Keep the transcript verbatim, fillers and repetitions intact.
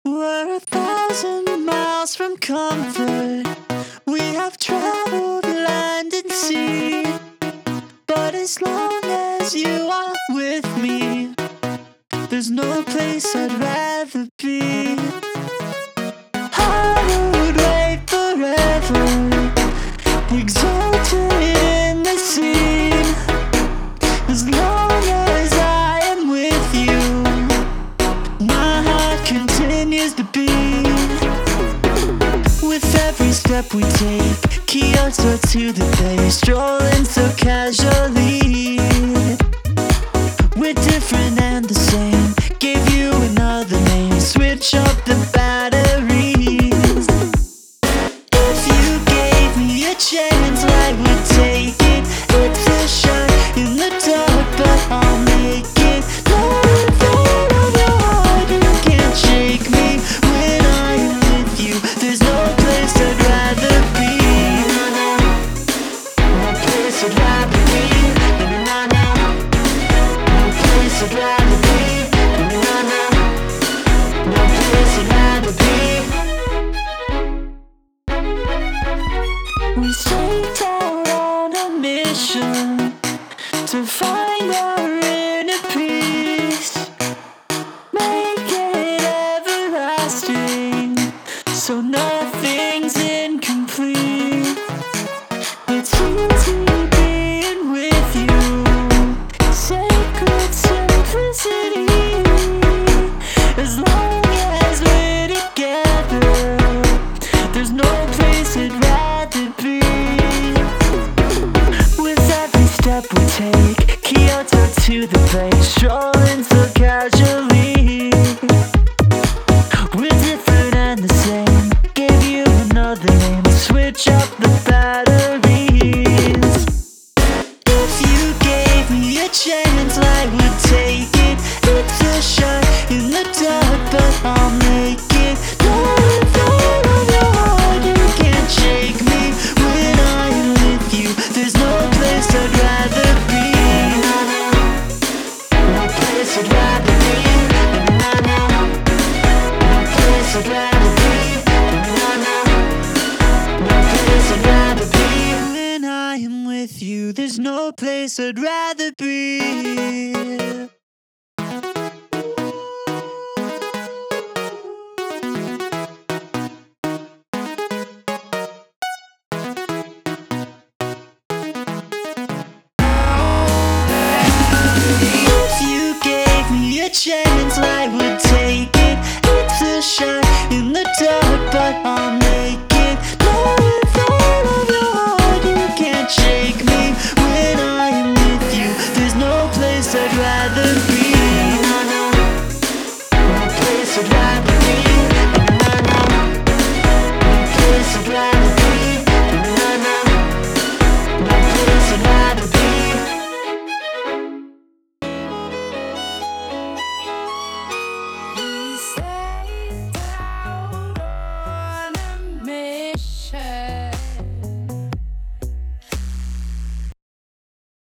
We're a thousand miles from comfort. We have traveled land and sea. But as long as you are with me, there's no place I'd rather be. I would wait forever, exalted in the scene. As long as I am with you, my heart continues to beat. With every step we take, Kyoto to the bay, strolling so casually. We're different and the same, gave you another name, switch up the batteries. If you gave me a chance, I would take it. It's a shot in the dark, but I'll make it. Don't fall on your heart, you can't shake me. When I am with you, there's no place I'd rather be. No place I'd rather be. No, no, no place I'd rather be. No, no, no place I'd rather be. We set out on a mission to find our inner peace, make it everlasting, so nothing's incomplete. It's easy being with you, sacred simplicity. As long as we're together, there's no place I'd rather be. With every step we take, Kyoto to the bay, strolling so casually. We're different and the same, gave you another name, switch up the batteries. If you gave me a chance, I would take it. It's a shot in the dark, but I'll make it. Don't fall on your heart, you can't shake me. When I am with you, there's no place I'd rather be. No place I'd rather be. No, no, no place I'd rather be. No, no, no place I'd rather be. When I am with you, there's no place I'd rather be.